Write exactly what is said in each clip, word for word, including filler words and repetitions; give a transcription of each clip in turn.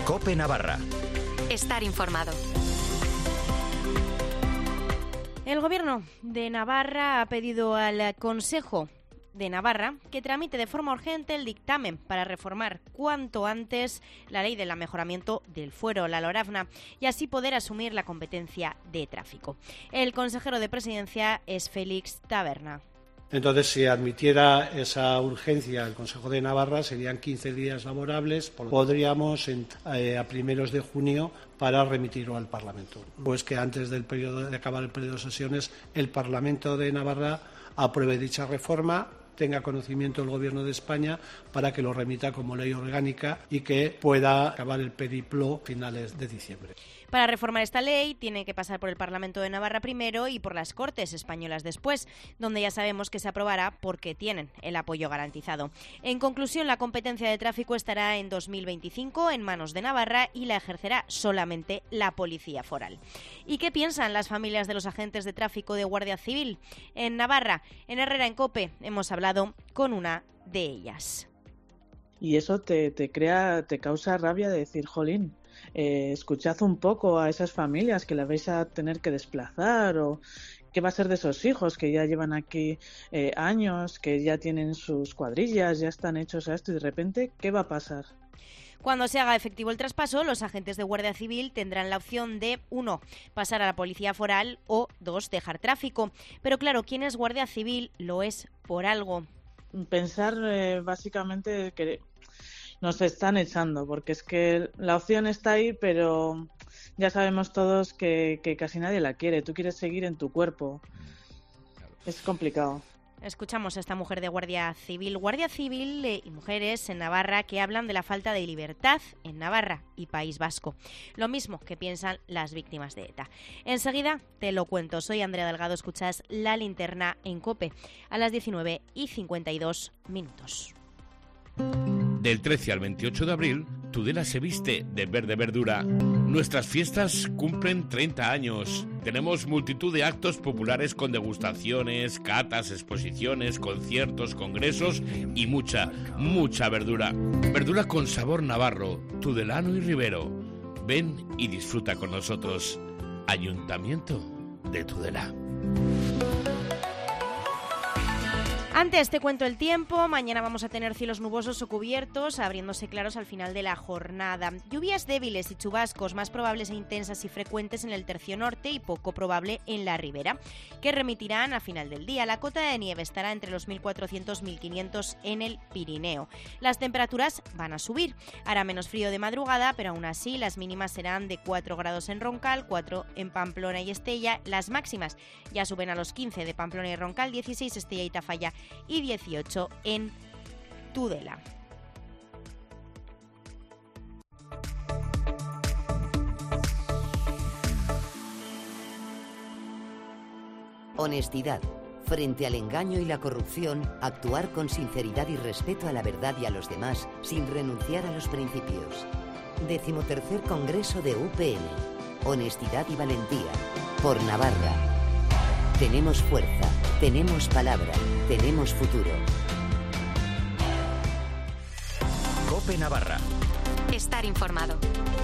COPE Navarra. Estar informado. El Gobierno de Navarra ha pedido al Consejo de Navarra que tramite de forma urgente el dictamen para reformar cuanto antes la ley del mejoramiento del fuero, la LORAFNA, y así poder asumir la competencia de tráfico. El consejero de Presidencia es Félix Taberna. Entonces, si admitiera esa urgencia el Consejo de Navarra, serían quince días laborables. Podríamos eh, a primeros de junio para remitirlo al Parlamento. Pues que antes del periodo de acabar el periodo de sesiones, el Parlamento de Navarra apruebe dicha reforma, tenga conocimiento el Gobierno de España para que lo remita como ley orgánica y que pueda acabar el periplo a finales de diciembre. Para reformar esta ley tiene que pasar por el Parlamento de Navarra primero y por las Cortes españolas después, donde ya sabemos que se aprobará porque tienen el apoyo garantizado. En conclusión, la competencia de tráfico estará en dos mil veinticinco en manos de Navarra y la ejercerá solamente la Policía Foral. ¿Y qué piensan las familias de los agentes de tráfico de Guardia Civil? En Navarra, en Herrera en COPE, hemos hablado con una de ellas. Y eso te, te crea, te causa rabia de decir, jolín, eh, escuchad un poco a esas familias que las vais a tener que desplazar, o qué va a ser de esos hijos que ya llevan aquí eh, años, que ya tienen sus cuadrillas, ya están hechos a esto, y de repente, ¿qué va a pasar? Cuando se haga efectivo el traspaso, los agentes de Guardia Civil tendrán la opción de, uno, pasar a la Policía Foral o, dos, dejar tráfico. Pero claro, ¿quién es Guardia Civil? Lo es por algo. Pensar eh, básicamente que nos están echando, porque es que la opción está ahí, pero ya sabemos todos que, que casi nadie la quiere. Tú quieres seguir en tu cuerpo. Es complicado. Escuchamos a esta mujer de Guardia Civil, Guardia Civil eh, y mujeres en Navarra que hablan de la falta de libertad en Navarra y País Vasco. Lo mismo que piensan las víctimas de ETA. Enseguida te lo cuento. Soy Andrea Delgado, escuchas La Linterna en COPE a las diecinueve y cincuenta y dos minutos. Del trece al veintiocho de abril, Tudela se viste de verde verdura. Nuestras fiestas cumplen treinta años. Tenemos multitud de actos populares con degustaciones, catas, exposiciones, conciertos, congresos y mucha, mucha verdura. Verdura con sabor navarro, tudelano y ribero. Ven y disfruta con nosotros. Ayuntamiento de Tudela. Antes te cuento el tiempo. Mañana vamos a tener cielos nubosos o cubiertos, abriéndose claros al final de la jornada. Lluvias débiles y chubascos, más probables e intensas y frecuentes en el tercio norte y poco probable en la ribera, que remitirán a final del día. La cota de nieve estará entre los mil cuatrocientos y mil quinientos en el Pirineo. Las temperaturas van a subir. Hará menos frío de madrugada, pero aún así las mínimas serán de cuatro grados en Roncal, cuatro en Pamplona y Estella. Las máximas ya suben a los quince de Pamplona y Roncal, dieciséis Estella y Tafalla y dieciocho en Tudela. Honestidad. Frente al engaño y la corrupción, actuar con sinceridad y respeto a la verdad y a los demás, sin renunciar a los principios. Decimotercer Congreso de U P N. Honestidad y valentía. Por Navarra. Tenemos fuerza, tenemos palabra, tenemos futuro. COPE Navarra. Estar informado.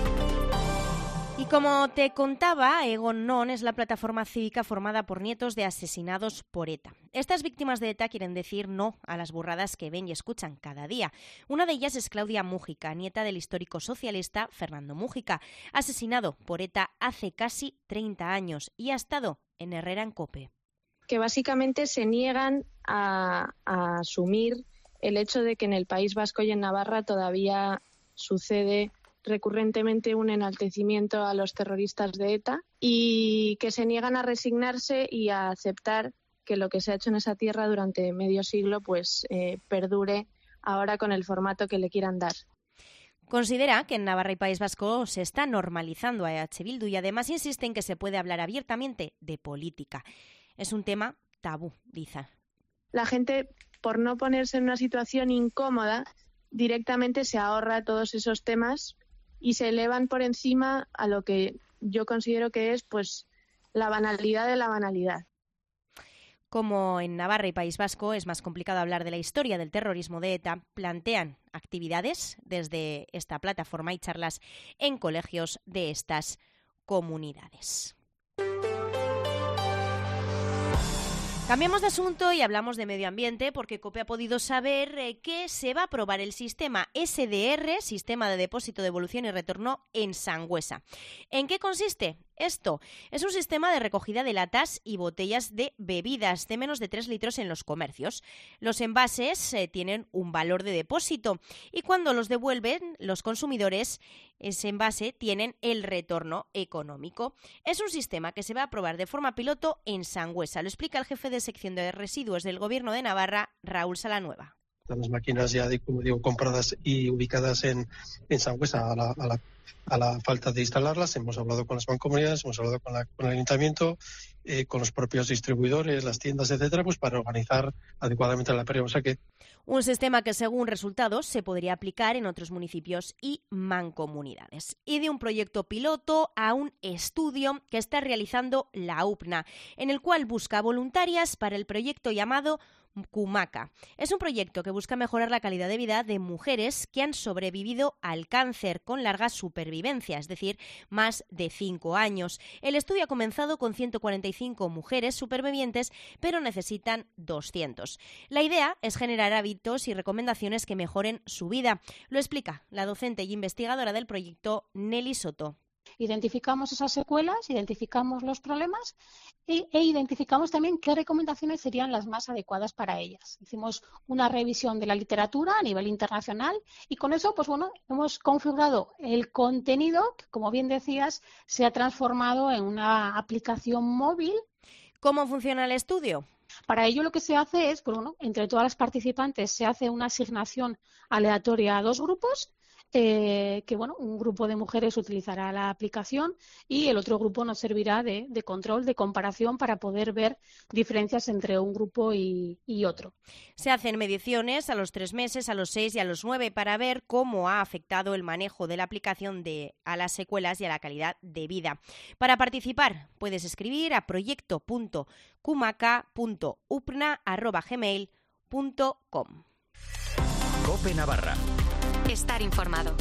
Y como te contaba, Egon Non es la plataforma cívica formada por nietos de asesinados por ETA. Estas víctimas de ETA quieren decir no a las burradas que ven y escuchan cada día. Una de ellas es Claudia Mújica, nieta del histórico socialista Fernando Mújica, asesinado por ETA hace casi treinta años y ha estado en Herrera en COPE. Que básicamente se niegan a, a asumir el hecho de que en el País Vasco y en Navarra todavía sucede recurrentemente un enaltecimiento a los terroristas de ETA y que se niegan a resignarse y a aceptar que lo que se ha hecho en esa tierra durante medio siglo pues eh, perdure ahora con el formato que le quieran dar. Considera que en Navarra y País Vasco se está normalizando a E H Bildu y además insiste en que se puede hablar abiertamente de política. Es un tema tabú, dice. La gente, por no ponerse en una situación incómoda, directamente se ahorra todos esos temas y se elevan por encima a lo que yo considero que es pues la banalidad de la banalidad. Como en Navarra y País Vasco es más complicado hablar de la historia del terrorismo de ETA, plantean actividades desde esta plataforma y charlas en colegios de estas comunidades. Cambiamos de asunto y hablamos de medio ambiente porque COPE ha podido saber eh, que se va a aprobar el sistema S D R, Sistema de Depósito, Devolución y Retorno, en Sangüesa. ¿En qué consiste? Esto es un sistema de recogida de latas y botellas de bebidas de menos de tres litros en los comercios. Los envases eh, tienen un valor de depósito y cuando los devuelven los consumidores, ese envase tienen el retorno económico. Es un sistema que se va a aprobar de forma piloto en Sangüesa. Lo explica el jefe de sección de residuos del Gobierno de Navarra, Raúl Salanueva. Las máquinas ya, como digo, compradas y ubicadas en, en Sangüesa a la, a, la, a la falta de instalarlas. Hemos hablado con las mancomunidades, hemos hablado con, la, con el ayuntamiento, eh, con los propios distribuidores, las tiendas, etcétera, pues para organizar adecuadamente la pérdida. O sea que un sistema que, según resultados, se podría aplicar en otros municipios y mancomunidades. Y de un proyecto piloto a un estudio que está realizando la U P N A, en el cual busca voluntarias para el proyecto llamado Cumaca. Es un proyecto que busca mejorar la calidad de vida de mujeres que han sobrevivido al cáncer con larga supervivencia, es decir, más de cinco años. El estudio ha comenzado con ciento cuarenta y cinco mujeres supervivientes, pero necesitan doscientos. La idea es generar hábitos y recomendaciones que mejoren su vida. Lo explica la docente y investigadora del proyecto, Nelly Soto. Identificamos esas secuelas, identificamos los problemas e, e identificamos también qué recomendaciones serían las más adecuadas para ellas. Hicimos una revisión de la literatura a nivel internacional y con eso, pues bueno, hemos configurado el contenido que, como bien decías, se ha transformado en una aplicación móvil. ¿Cómo funciona el estudio? Para ello lo que se hace es, pues bueno, entre todas las participantes se hace una asignación aleatoria a dos grupos. Eh, que bueno, un grupo de mujeres utilizará la aplicación y el otro grupo nos servirá de, de control, de comparación para poder ver diferencias entre un grupo y, y otro. Se hacen mediciones a los tres meses, a los seis y a los nueve para ver cómo ha afectado el manejo de la aplicación de, a las secuelas y a la calidad de vida. Para participar puedes escribir a proyecto punto cumaca punto upna arroba gmail punto com. COPE Navarra. Estar informado.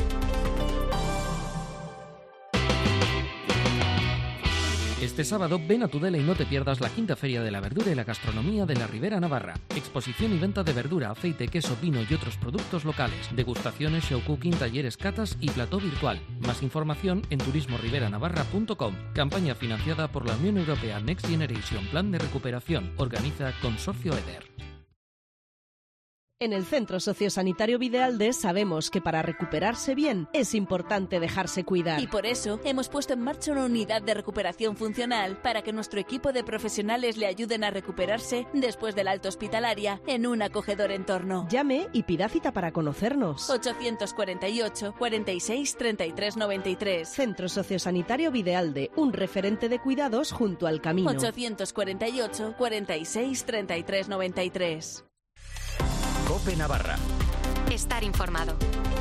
Este sábado ven a Tudela y no te pierdas la quinta Feria de la Verdura y la Gastronomía de la Ribera Navarra. Exposición y venta de verdura, aceite, queso, vino y otros productos locales. Degustaciones, show cooking, talleres, catas y plató virtual. Más información en turismo ribera navarra punto com. Campaña financiada por la Unión Europea Next Generation Plan de Recuperación. Organiza Consorcio EDER. En el Centro Sociosanitario Videalde sabemos que para recuperarse bien es importante dejarse cuidar. Y por eso hemos puesto en marcha una unidad de recuperación funcional para que nuestro equipo de profesionales le ayuden a recuperarse después del alta hospitalaria en un acogedor entorno. Llame y pida cita para conocernos. ochocientos cuarenta y ocho, cuarenta y seis, treinta y tres noventa y tres. Centro Sociosanitario Videalde, un referente de cuidados junto al camino. ochocientos cuarenta y ocho, cuarenta y seis, treinta y tres noventa y tres. COPE Navarra. Estar informado.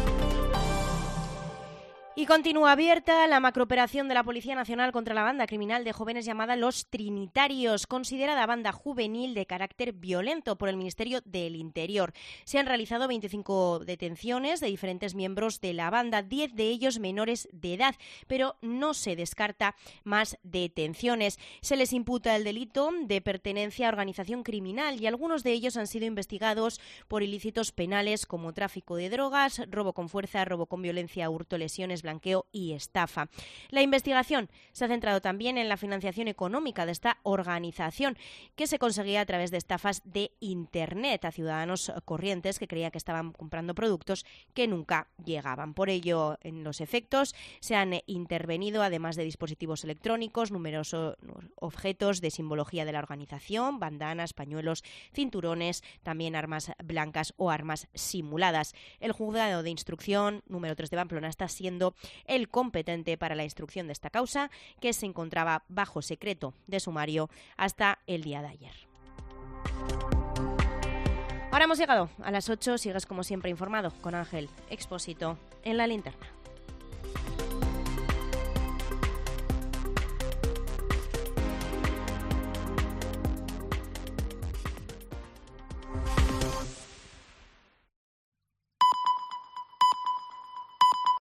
Y continúa abierta la macrooperación de la Policía Nacional contra la banda criminal de jóvenes llamada Los Trinitarios, considerada banda juvenil de carácter violento por el Ministerio del Interior. Se han realizado veinticinco detenciones de diferentes miembros de la banda, diez de ellos menores de edad, pero no se descarta más detenciones. Se les imputa el delito de pertenencia a organización criminal y algunos de ellos han sido investigados por ilícitos penales como tráfico de drogas, robo con fuerza, robo con violencia, hurto, lesiones, blanqueo y estafa. La investigación se ha centrado también en la financiación económica de esta organización, que se conseguía a través de estafas de Internet a ciudadanos corrientes que creían que estaban comprando productos que nunca llegaban. Por ello, en los efectos se han intervenido, además de dispositivos electrónicos, numerosos objetos de simbología de la organización, bandanas, pañuelos, cinturones, también armas blancas o armas simuladas. El juzgado de instrucción número tres de Pamplona está siendo el competente para la instrucción de esta causa, que se encontraba bajo secreto de sumario hasta el día de ayer. Ahora hemos llegado a las ocho, sigues como siempre informado con Ángel Expósito en La Linterna.